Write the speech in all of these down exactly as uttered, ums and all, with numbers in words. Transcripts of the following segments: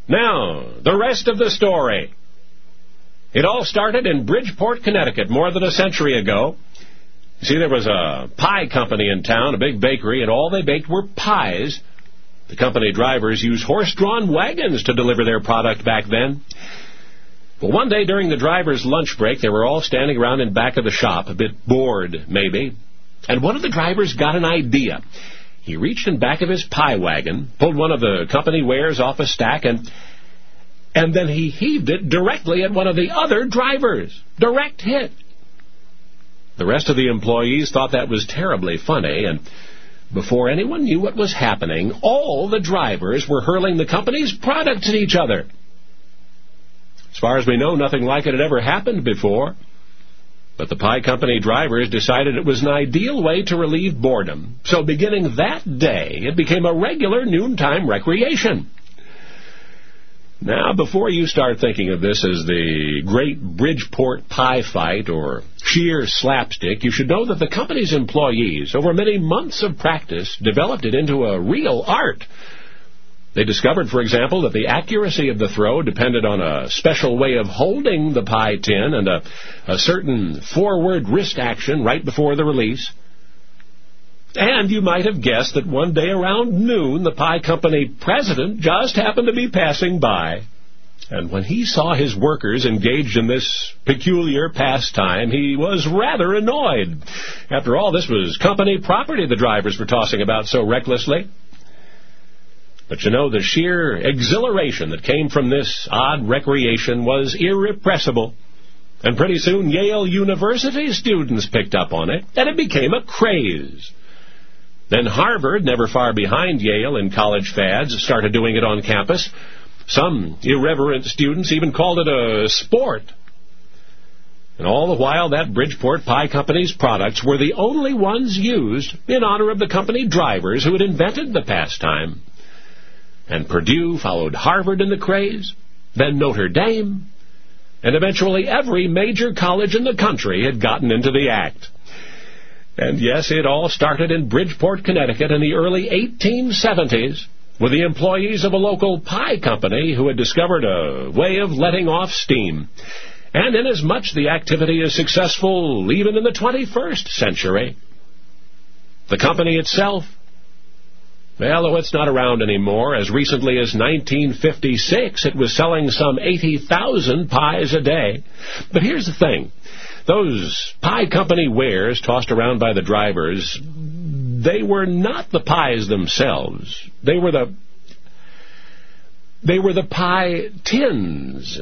Now, the rest of the story. It all started in Bridgeport, Connecticut, more than a century ago. You see, there was a pie company in town, a big bakery, and all they baked were pies. The company drivers used horse-drawn wagons to deliver their product back then. Well, one day during the driver's lunch break, they were all standing around in back of the shop, a bit bored, maybe. And one of the drivers got an idea. He reached in back of his pie wagon, pulled one of the company wares off a stack, and and then he heaved it directly at one of the other drivers. Direct hit. The rest of the employees thought that was terribly funny, and before anyone knew what was happening, all the drivers were hurling the company's products at each other. As far as we know, nothing like it had ever happened before. But the pie company drivers decided it was an ideal way to relieve boredom. So beginning that day, it became a regular noontime recreation. Now, before you start thinking of this as the great Bridgeport pie fight or sheer slapstick, you should know that the company's employees, over many months of practice, developed it into a real art. They discovered, for example, that the accuracy of the throw depended on a special way of holding the pie tin and a, a certain forward wrist action right before the release. And you might have guessed that one day around noon, the pie company president just happened to be passing by. And when he saw his workers engaged in this peculiar pastime, he was rather annoyed. After all, this was company property the drivers were tossing about so recklessly. But you know, the sheer exhilaration that came from this odd recreation was irrepressible. And pretty soon Yale University students picked up on it, and it became a craze. Then Harvard, never far behind Yale in college fads, started doing it on campus. Some irreverent students even called it a sport. And all the while, that Bridgeport Pie Company's products were the only ones used in honor of the company drivers who had invented the pastime. And Purdue followed Harvard in the craze, then Notre Dame, and eventually every major college in the country had gotten into the act. And yes, it all started in Bridgeport, Connecticut in the early eighteen seventies with the employees of a local pie company who had discovered a way of letting off steam. And inasmuch the activity is successful even in the twenty-first century, the company itself, well, though it's not around anymore, as recently as nineteen fifty-six, it was selling some eighty thousand pies a day. But here's the thing. Those pie company wares tossed around by the drivers, they were not the pies themselves. They were the, they were the pie tins.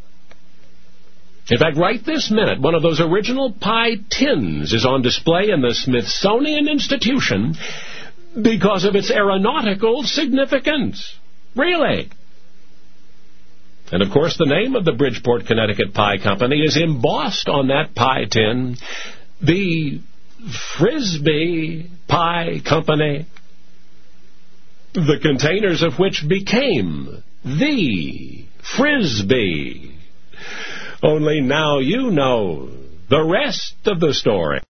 In fact, right this minute, one of those original pie tins is on display in the Smithsonian Institution because of its aeronautical significance. Really? And, of course, the name of the Bridgeport, Connecticut Pie Company is embossed on that pie tin, the Frisbee Pie Company, the containers of which became the Frisbee. Only now you know the rest of the story.